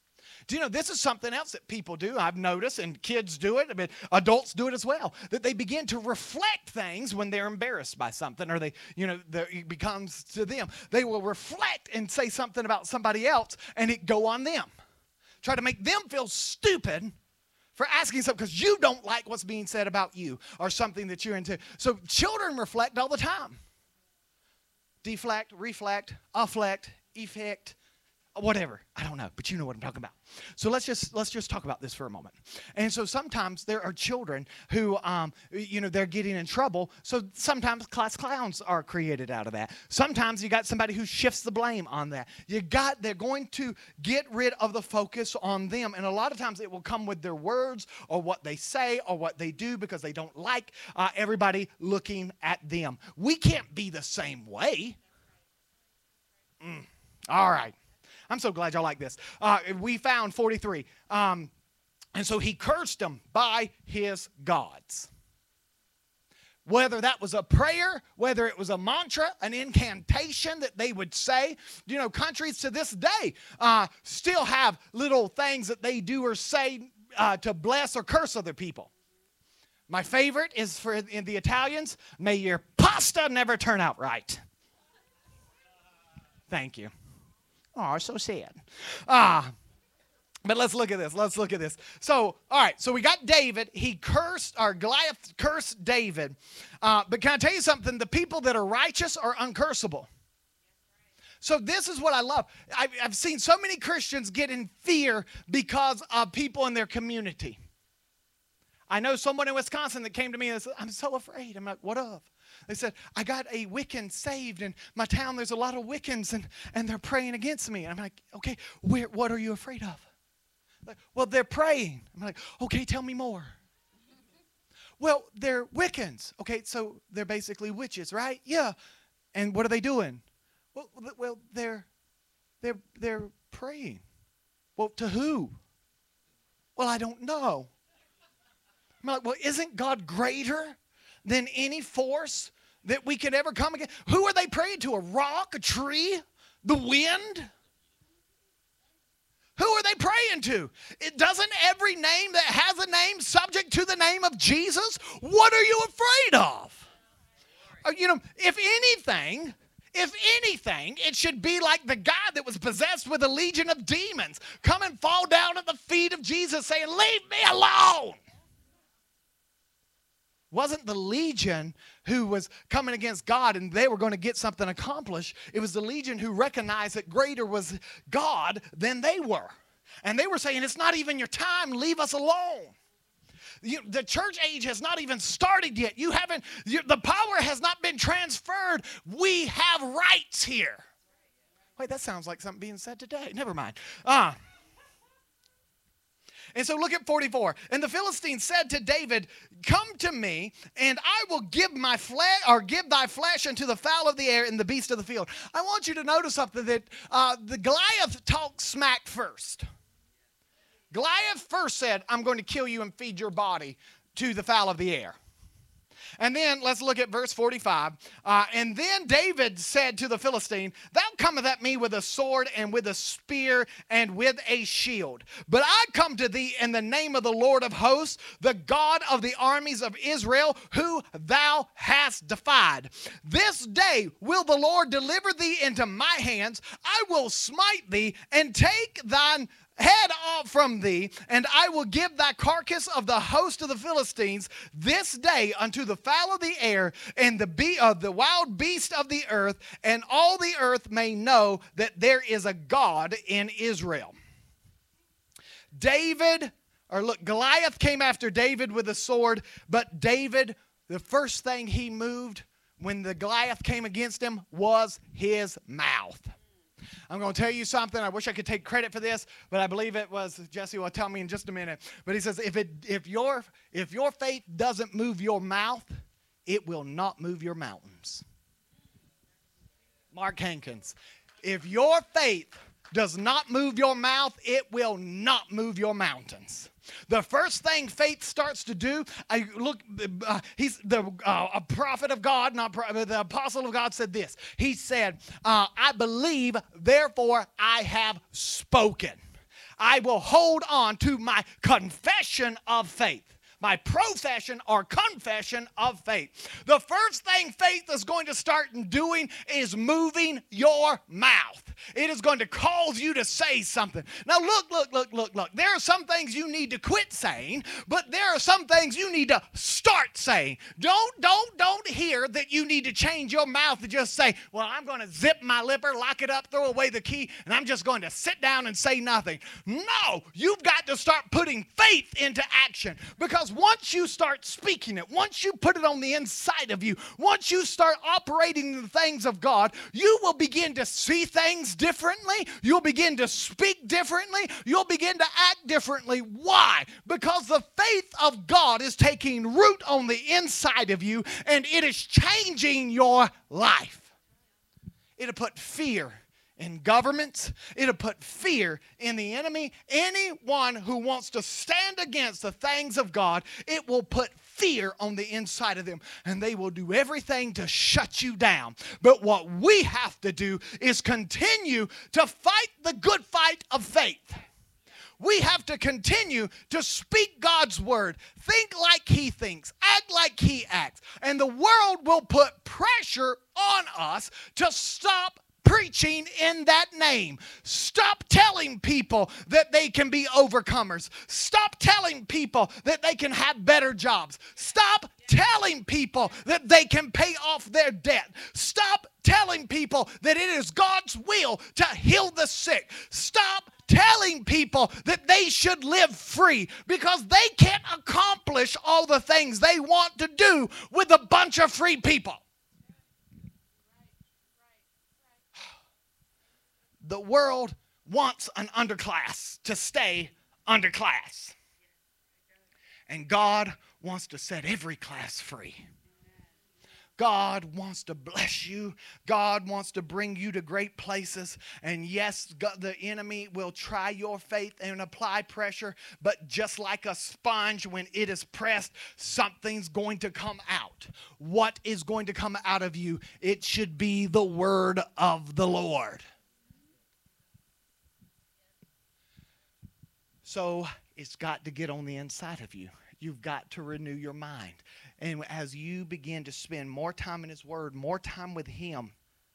Speaker 1: Do you know this is something else that people do? I've noticed, and kids do it, but adults do it as well, that they begin to reflect things when they're embarrassed by something, or it becomes to them. They will reflect and say something about somebody else, and it go on them. Try to make them feel stupid for asking something because you don't like what's being said about you or something that you're into. So children reflect all the time. Deflect, reflect, afflect, effect, whatever. I don't know, but you know what I'm talking about. So let's just talk about this for a moment. And so sometimes there are children who, they're getting in trouble. So sometimes class clowns are created out of that. Sometimes you got somebody who shifts the blame on that. They're going to get rid of the focus on them. And a lot of times it will come with their words or what they say or what they do because they don't like everybody looking at them. We can't be the same way. All right. I'm so glad y'all like this. We found 43. And so he cursed them by his gods. Whether that was a prayer, whether it was a mantra, an incantation that they would say. Countries to this day still have little things that they do or say to bless or curse other people. My favorite is in the Italians, may your pasta never turn out right. Thank you. Oh, so sad. But let's look at this. So, all right. So we got David. Goliath cursed David. But can I tell you something? The people that are righteous are uncursable. So this is what I love. I've seen so many Christians get in fear because of people in their community. I know someone in Wisconsin that came to me and said, I'm so afraid. I'm like, what of? They said, I got a Wiccan saved in my town. There's a lot of Wiccans, and they're praying against me. And I'm like, okay, what are you afraid of? Like, well, they're praying. I'm like, okay, tell me more. Well, they're Wiccans. Okay, so they're basically witches, right? Yeah. And what are they doing? Well, they're praying. Well, to who? Well, I don't know. I'm like, well, isn't God greater than any force that we could ever come against? Who are they praying to? A rock, a tree, the wind? Who are they praying to? It doesn't every name that has a name subject to the name of Jesus? What are you afraid of? If anything, it should be like the guy that was possessed with a legion of demons. Come and fall down at the feet of Jesus saying, leave me alone. Wasn't the legion who was coming against God and they were going to get something accomplished. It was the legion who recognized that greater was God than they were. And they were saying, it's not even your time. Leave us alone. The church age has not even started yet. The power has not been transferred. We have rights here. Wait, that sounds like something being said today. Never mind. And so look at 44. And the Philistines said to David, come to me, and I will give give thy flesh unto the fowl of the air and the beast of the field. I want you to notice something, that the Goliath talked smack first. Goliath first said, I'm going to kill you and feed your body to the fowl of the air. And then let's look at verse 45. And then David said to the Philistine, thou comest at me with a sword and with a spear and with a shield. But I come to thee in the name of the Lord of hosts, the God of the armies of Israel, who thou hast defied. This day will the Lord deliver thee into my hands. I will smite thee and take thine head off from thee, and I will give thy carcass of the host of the Philistines this day unto the fowl of the air and the wild beast of the earth, and all the earth may know that there is a God in Israel. Goliath came after David with a sword, but David, the first thing he moved when the Goliath came against him was his mouth. I'm going to tell you something. I wish I could take credit for this, but I believe it was Jesse will tell me in just a minute. But he says, if your faith doesn't move your mouth, it will not move your mountains. Mark Hankins. If your faith does not move your mouth, it will not move your mountains. The first thing faith starts to do, he's a prophet of God, the apostle of God said this. He said, I believe, therefore I have spoken. I will hold on to my confession of faith. My profession or confession of faith. The first thing faith is going to start doing is moving your mouth. It is going to cause you to say something. Now look. There are some things you need to quit saying, but there are some things you need to start saying. Don't hear that you need to change your mouth and just say, well, I'm going to zip my lipper, lock it up, throw away the key, and I'm just going to sit down and say nothing. No, you've got to start putting faith into action, because once you start speaking it, once you put it on the inside of you, once you start operating in the things of God, you will begin to see things differently. You'll begin to speak differently. You'll begin to act differently. Why? Because the faith of God is taking root on the inside of you, and it is changing your life. It'll put fear in governments. It'll put fear in the enemy. Anyone who wants to stand against the things of God, it will put fear on the inside of them, and they will do everything to shut you down. But what we have to do is continue to fight the good fight of faith. We have to continue to speak God's word, think like he thinks, act like he acts, and the world will put pressure on us to stop preaching in that name. Stop telling people that they can be overcomers. Stop telling people that they can have better jobs. Stop telling people that they can pay off their debt. Stop telling people that it is God's will to heal the sick. Stop telling people that they should live free, because they can't accomplish all the things they want to do with a bunch of free people. The world wants an underclass to stay underclass. And God wants to set every class free. God wants to bless you. God wants to bring you to great places. And yes, God, the enemy will try your faith and apply pressure. But just like a sponge, when it is pressed, something's going to come out. What is going to come out of you? It should be the word of the Lord. So it's got to get on the inside of you. You've got to renew your mind. And as you begin to spend more time in his word, more time with him,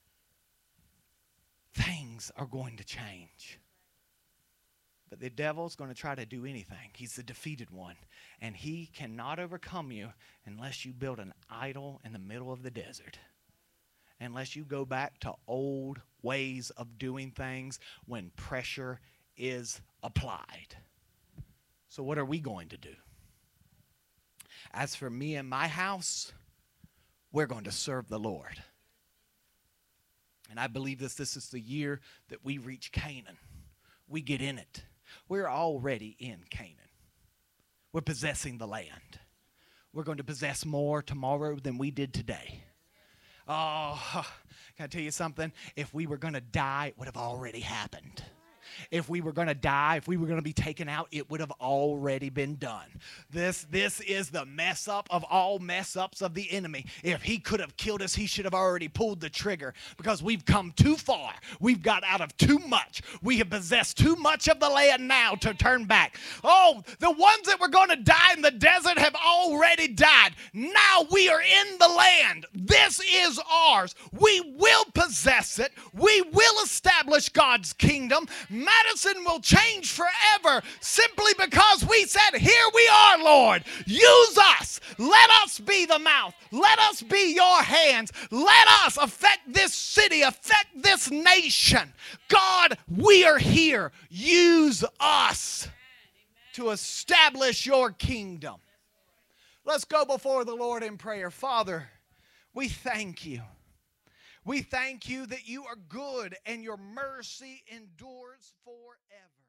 Speaker 1: things are going to change. But the devil's going to try to do anything. He's the defeated one. And he cannot overcome you unless you build an idol in the middle of the desert. Unless you go back to old ways of doing things when pressure is applied. So what are we going to do? As for me and my house, we're going to serve the Lord. And I believe this is the year that we reach Canaan. We get in it. We're already in Canaan. We're possessing the land. We're going to possess more tomorrow than we did today. Oh, can I tell you something? If we were going to die, it would have already happened. If we were going to die, if we were going to be taken out, it would have already been done. This is the mess up of all mess ups of the enemy. If he could have killed us, he should have already pulled the trigger, because we've come too far. We've got out of too much. We have possessed too much of the land now to turn back. Oh, the ones that were going to die in the desert have already died. Now we are in the land. This is ours. We will possess it. We will establish God's kingdom. Madison will change forever simply because we said, here we are, Lord. Use us. Let us be the mouth. Let us be your hands. Let us affect this city, affect this nation. God, we are here. Use us to establish your kingdom. Let's go before the Lord in prayer. Father, we thank you. We thank you that you are good and your mercy endures forever.